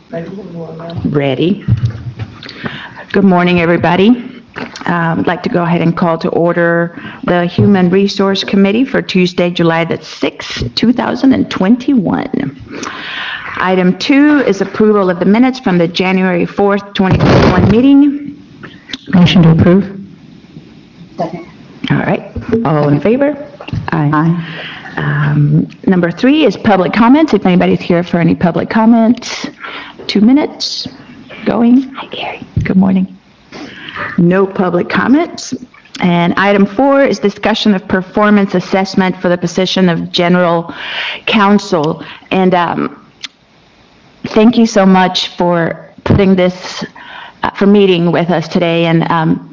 Ready. Good morning, everybody. I'd like to go ahead and call to order the Human Resource Committee for Tuesday, July the 6th, 2021. Item 2 is approval of the minutes from the January 4th, 2021 meeting. Motion to approve. Second. All right. All in favor? Aye. Number 3 is public comments. If anybody's here for any public comments, 2 minutes. Going. Hi, Gary. Good morning. No public comments. And item 4 is discussion of performance assessment for the position of general counsel. And thank you so much for putting this, for meeting with us today. And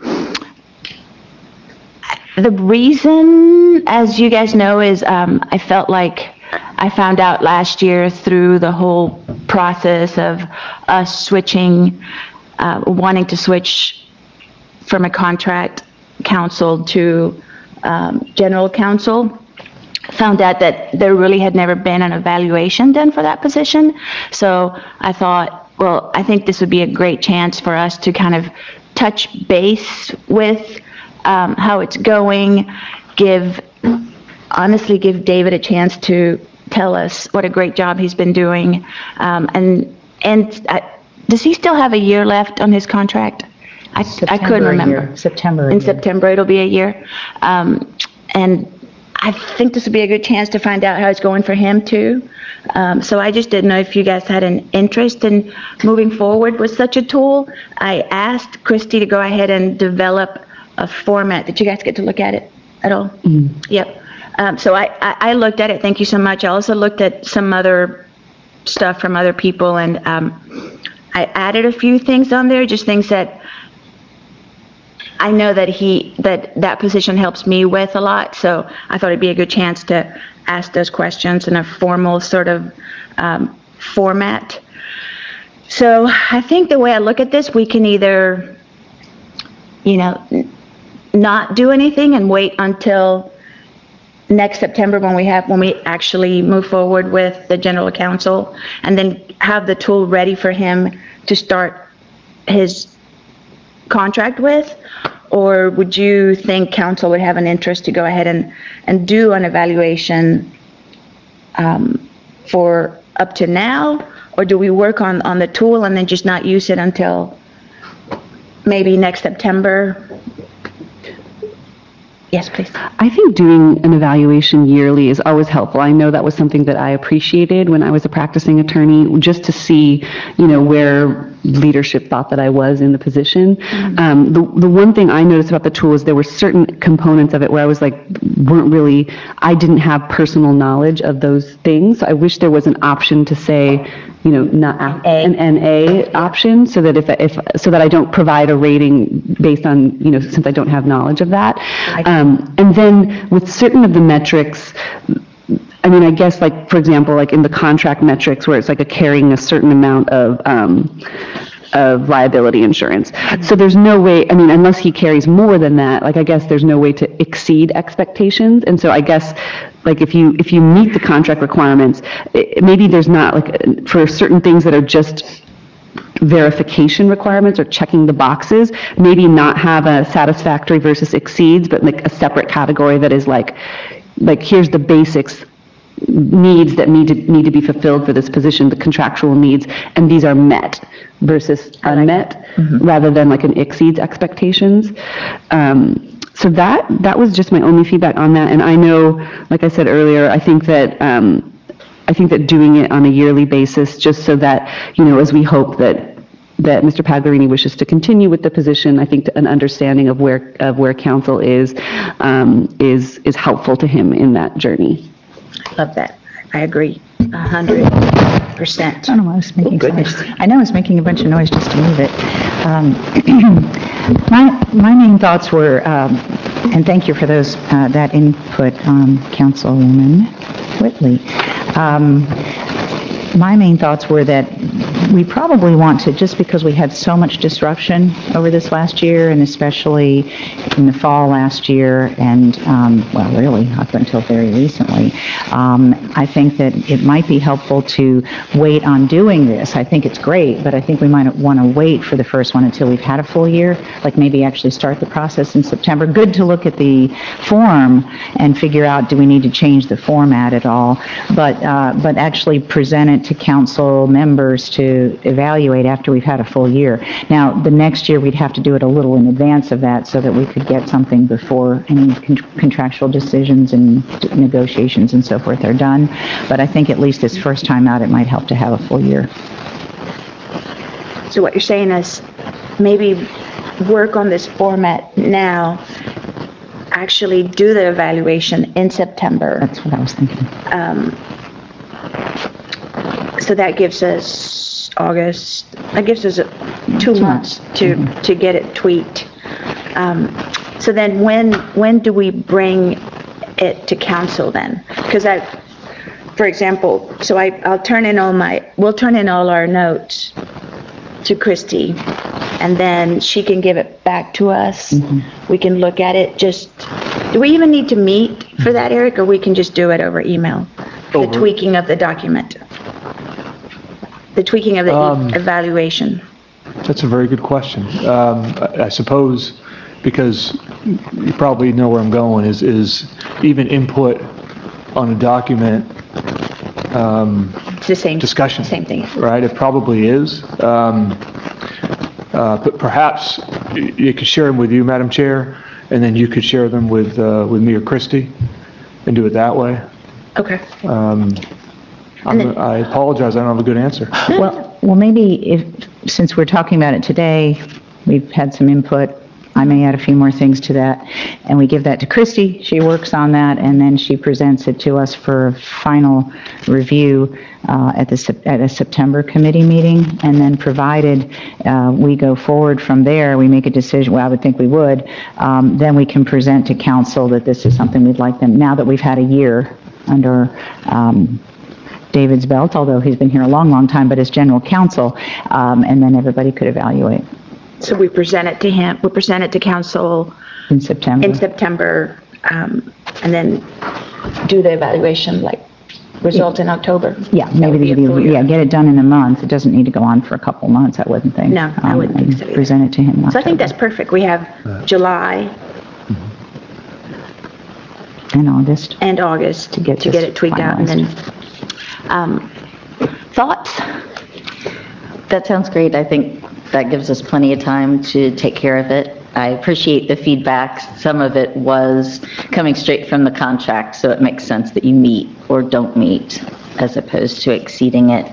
the reason, as you guys know, is I felt like I found out last year through the whole process of us switching, wanting to switch from a contract counsel to general counsel, found out that there really had never been an evaluation done for that position. So I thought, well, I think this would be a great chance for us to kind of touch base with how it's going, honestly give David a chance to tell us what a great job he's been doing. Does he still have a year left on his contract? I couldn't remember. September. In September, it'll be a year. And I think this would be a good chance to find out how it's going for him too. So I just didn't know if you guys had an interest in moving forward with such a tool. I asked Christy to go ahead and develop a format. Did you guys get to look at it at all? Mm-hmm. Yep. So I looked at it. Thank you so much. I also looked at some other stuff from other people, and I added a few things on there, just things that I know that that position helps me with a lot. So I thought it'd be a good chance to ask those questions in a formal sort of format. So I think the way I look at this, we can either, not do anything and wait until next September when we actually move forward with the general counsel, and then have the tool ready for him to start his contract with. Or would you think council would have an interest to go ahead and do an evaluation for up to now? Or do we work on the tool and then just not use it until maybe next September? Yes, please. I think doing an evaluation yearly is always helpful. I know that was something that I appreciated when I was a practicing attorney, just to see, where leadership thought that I was in the position. Mm-hmm. The one thing I noticed about the tool is there were certain components of it where I was like, I didn't have personal knowledge of those things. So I wish there was an option to say, not an NA option, so that so that I don't provide a rating based on, since I don't have knowledge of that. And then with certain of the metrics, I guess, like, for example, like in the contract metrics where it's like carrying a certain amount of liability insurance. Mm-hmm. So there's no way, unless he carries more than that, I guess there's no way to exceed expectations. And so I guess, if you meet the contract requirements, maybe there's not, for certain things that are just verification requirements or checking the boxes, maybe not have a satisfactory versus exceeds, but a separate category that is like here's the basics needs that need to be fulfilled for this position, the contractual needs, and these are met versus unmet, mm-hmm. rather than an exceeds expectations. So that was just my only feedback on that. And I know, like I said earlier, I think that doing it on a yearly basis, just so that, as we hope that Mr. Pagliarini wishes to continue with the position, I think an understanding of where counsel is helpful to him in that journey. Love that. I agree 100%. I don't know why I was making noise. I know I was making a bunch of noise just to move it. My main thoughts were, and thank you for those that input, Councilwoman Whitley. My main thoughts were that we probably want to, just because we had so much disruption over this last year, and especially in the fall last year, and, well, really, up until very recently, I think that it might be helpful to wait on doing this. I think it's great, but I think we might want to wait for the first one until we've had a full year, like maybe actually start the process in September. Good to look at the form and figure out, do we need to change the format at all, but actually present it to council members to evaluate after we've had a full year. Now, the next year, we'd have to do it a little in advance of that so that we could get something before any contractual decisions and negotiations and so forth are done. But I think at least this first time out, it might help to have a full year. So what you're saying is maybe work on this format now, actually do the evaluation in September. That's what I was thinking. So that gives us August, that gives us 2 months to get it tweaked. So then when do we bring it to council then? Because for example, so we'll turn in all our notes to Christy, and then she can give it back to us. We can look at it. Do we even need to meet for that, Eric, or we can just do it over email? The tweaking of the document. The tweaking of the evaluation. That's a very good question. I suppose, because you probably know where I'm going, is even input on a document It's the same discussion. Same thing. Right? It probably is. But perhaps you could share them with you, Madam Chair, and then you could share them with me or Christy, and do it that way. Okay. I apologize, I don't have a good answer. Well, maybe since we're talking about it today, we've had some input, I may add a few more things to that, and we give that to Christy, she works on that, and then she presents it to us for a final review at a September committee meeting, and then provided we go forward from there, we make a decision, well, I would think we would, then we can present to council that this is something we'd like them, now that we've had a year under David's belt, although he's been here a long, long time, but as general counsel, and then everybody could evaluate. So we present it to him, we present it to council In September. and then do the evaluation, like, result in October. Yeah, That maybe would be a full year. get it done in a month. It doesn't need to go on for a couple months, I wouldn't think. No, I wouldn't think so either. Present it to him in So I think October. that's perfect. We have July In August. and August to get get this it tweaked out, and then, thoughts? That sounds great. I think that gives us plenty of time to take care of it. I appreciate the feedback. Some of it was coming straight from the contract, so it makes sense that you meet or don't meet as opposed to exceeding it.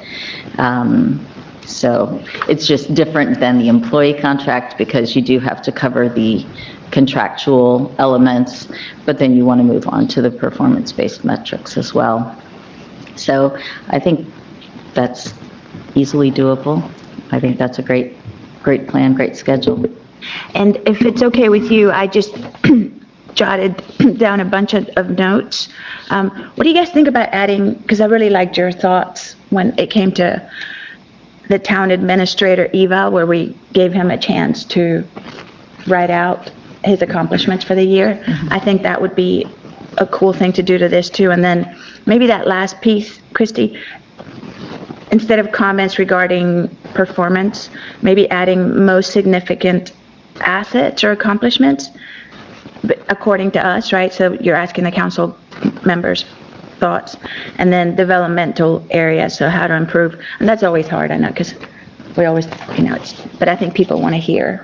So it's just different than the employee contract because you do have to cover the contractual elements, but then you want to move on to the performance-based metrics as well. So I think that's easily doable. I think that's a great plan, great schedule. And if it's okay with you, I just jotted down a bunch of notes. What do you guys think about adding, because I really liked your thoughts when it came to the town administrator eval, where we gave him a chance to write out his accomplishments for the year. I think that would be a cool thing to do to this too. And then maybe that last piece, Christy, instead of comments regarding performance, maybe adding most significant assets or accomplishments, according to us, right? So you're asking the council members' thoughts, and then developmental areas, so how to improve. And that's always hard, I know, because we always, but I think people want to hear.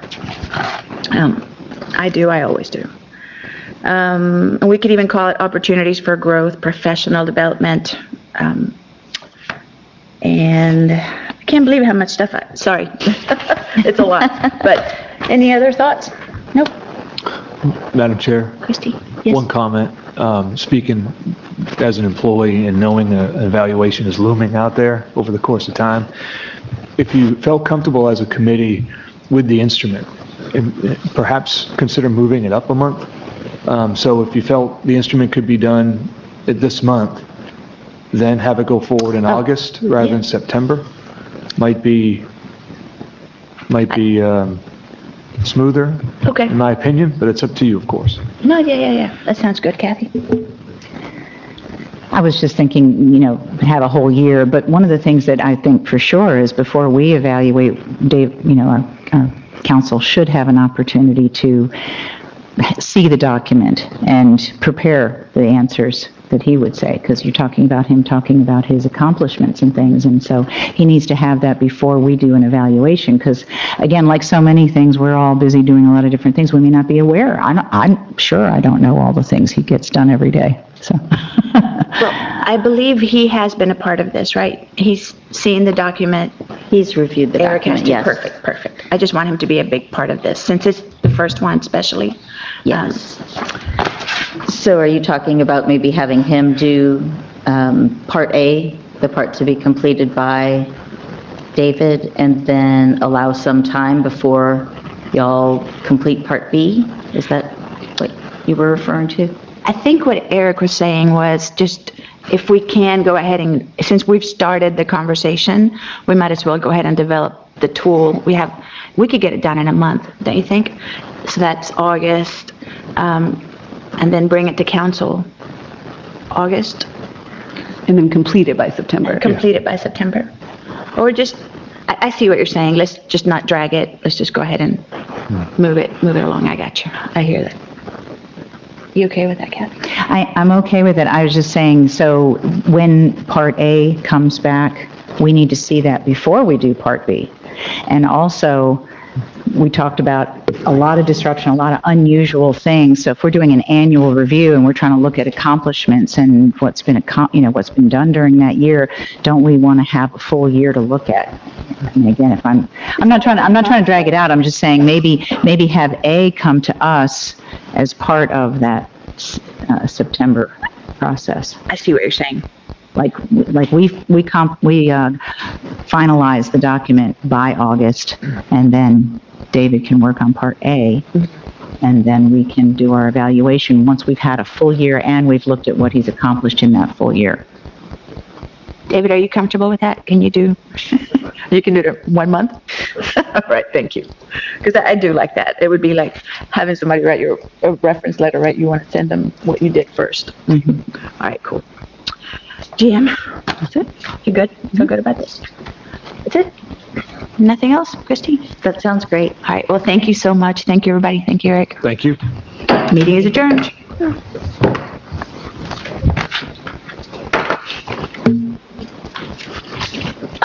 I always do. And we could even call it opportunities for growth, professional development, and I can't believe how much stuff sorry, it's a lot. But any other thoughts? Nope. Madam Chair? Christy? Yes. One comment, speaking as an employee and knowing an evaluation is looming out there over the course of time, if you felt comfortable as a committee with the instrument, and perhaps consider moving it up a month. So if you felt the instrument could be done this month, then have it go forward in August rather than September. might be smoother, Okay. in my opinion, but it's up to you, of course. No, yeah. That sounds good, Kathy. I was just thinking, have a whole year, but one of the things that I think for sure is before we evaluate, Dave, our council should have an opportunity to see the document and prepare the answers that he would say, because you're talking about him talking about his accomplishments and things, and so he needs to have that before we do an evaluation, because again, like so many things, we're all busy doing a lot of different things. We may not be aware. I'm sure I don't know all the things he gets done every day, so. Well, I believe he has been a part of this, right? He's seen the document. He's reviewed the Eric has document, to, yes. perfect. I just want him to be a big part of this, since it's the first one especially. Yes. So are you talking about maybe having him do Part A, the part to be completed by David, and then allow some time before y'all complete Part B? Is that what you were referring to? I think what Eric was saying was just, if we can go ahead and, since we've started the conversation, we might as well go ahead and develop the tool. We could get it done in a month, don't you think? So that's August, and then bring it to council, August, And then complete it by September. complete it by September. Or just, I see what you're saying, let's just not drag it, let's just go ahead and move it along. I got you, I hear that. You okay with that, Kathy? I'm okay with it. I was just saying, so when Part A comes back, we need to see that before we do Part B. And also, we talked about a lot of disruption, a lot of unusual things. So if we're doing an annual review and we're trying to look at accomplishments and what's been done during that year, don't we want to have a full year to look at? And again, if I'm not trying to drag it out. I'm just saying maybe have A come to us as part of that September process. I see what you're saying. Like we finalize the document by August, and then David can work on Part A, and then we can do our evaluation once we've had a full year and we've looked at what he's accomplished in that full year. David, are you comfortable with that? Can you do, you can do it in 1 month? All right, thank you. Because I do like that. It would be like having somebody write you a reference letter, right? You want to send them what you did first. All right, cool. GM, that's it? You good? Feel good about this? That's it? Nothing else, Christine? That sounds great. All right, well, thank you so much. Thank you, everybody. Thank you, Eric. Thank you. Meeting is adjourned.